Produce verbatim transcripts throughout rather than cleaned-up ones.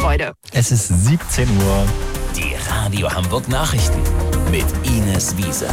Vorfreude. Es ist siebzehn Uhr. Die Radio Hamburg Nachrichten mit Ines Wiese.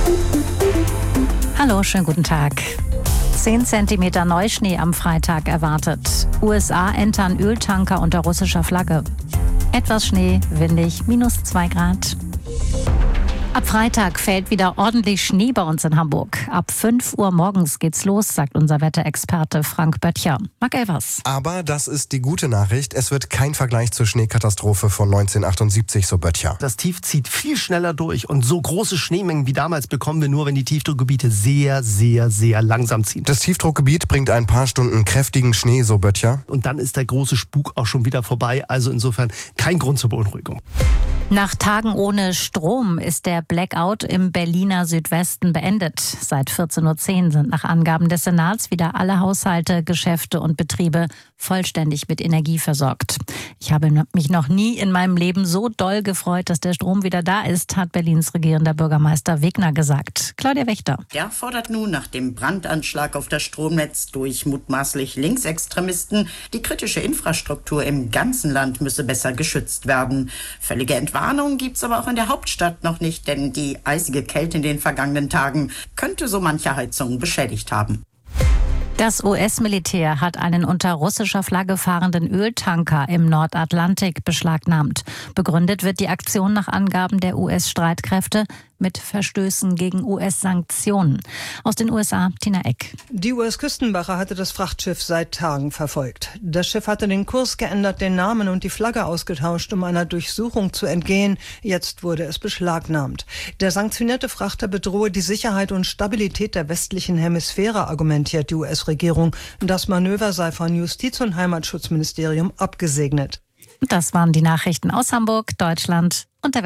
Hallo, schönen guten Tag. zehn Zentimeter Neuschnee am Freitag erwartet. U S A entern Öltanker unter russischer Flagge. Etwas Schnee, windig, minus zwei Grad. Ab Freitag fällt wieder ordentlich Schnee bei uns in Hamburg. Ab fünf Uhr morgens geht's los, sagt unser Wetterexperte Frank Böttcher. Marc Elvers. Aber das ist die gute Nachricht. Es wird kein Vergleich zur Schneekatastrophe von neunzehnhundertachtundsiebzig, so Böttcher. Das Tief zieht viel schneller durch und so große Schneemengen wie damals bekommen wir nur, wenn die Tiefdruckgebiete sehr, sehr, sehr langsam ziehen. Das Tiefdruckgebiet bringt ein paar Stunden kräftigen Schnee, so Böttcher. Und dann ist der große Spuk auch schon wieder vorbei. Also insofern kein Grund zur Beunruhigung. Nach Tagen ohne Strom ist der Blackout im Berliner Südwesten beendet. Seit vierzehn Uhr zehn sind nach Angaben des Senats wieder alle Haushalte, Geschäfte und Betriebe vollständig mit Energie versorgt. Ich habe mich noch nie in meinem Leben so doll gefreut, dass der Strom wieder da ist, hat Berlins regierender Bürgermeister Wegner gesagt. Claudia Wächter. Der fordert nun nach dem Brandanschlag auf das Stromnetz durch mutmaßlich Linksextremisten, die kritische Infrastruktur im ganzen Land müsse besser geschützt werden. Völlige Entwarnung gibt's aber auch in der Hauptstadt noch nicht, denn die eisige Kälte in den vergangenen Tagen könnte so manche Heizung beschädigt haben. Das U S-Militär hat einen unter russischer Flagge fahrenden Öltanker im Nordatlantik beschlagnahmt. Begründet wird die Aktion nach Angaben der U S-Streitkräfte mit Verstößen gegen U S-Sanktionen. Aus den U S A, Tina Eck. Die U S-Küstenwache hatte das Frachtschiff seit Tagen verfolgt. Das Schiff hatte den Kurs geändert, den Namen und die Flagge ausgetauscht, um einer Durchsuchung zu entgehen. Jetzt wurde es beschlagnahmt. Der sanktionierte Frachter bedrohe die Sicherheit und Stabilität der westlichen Hemisphäre, argumentiert die U S-Regierung. Das Manöver sei von Justiz- und Heimatschutzministerium abgesegnet. Das waren die Nachrichten aus Hamburg, Deutschland und der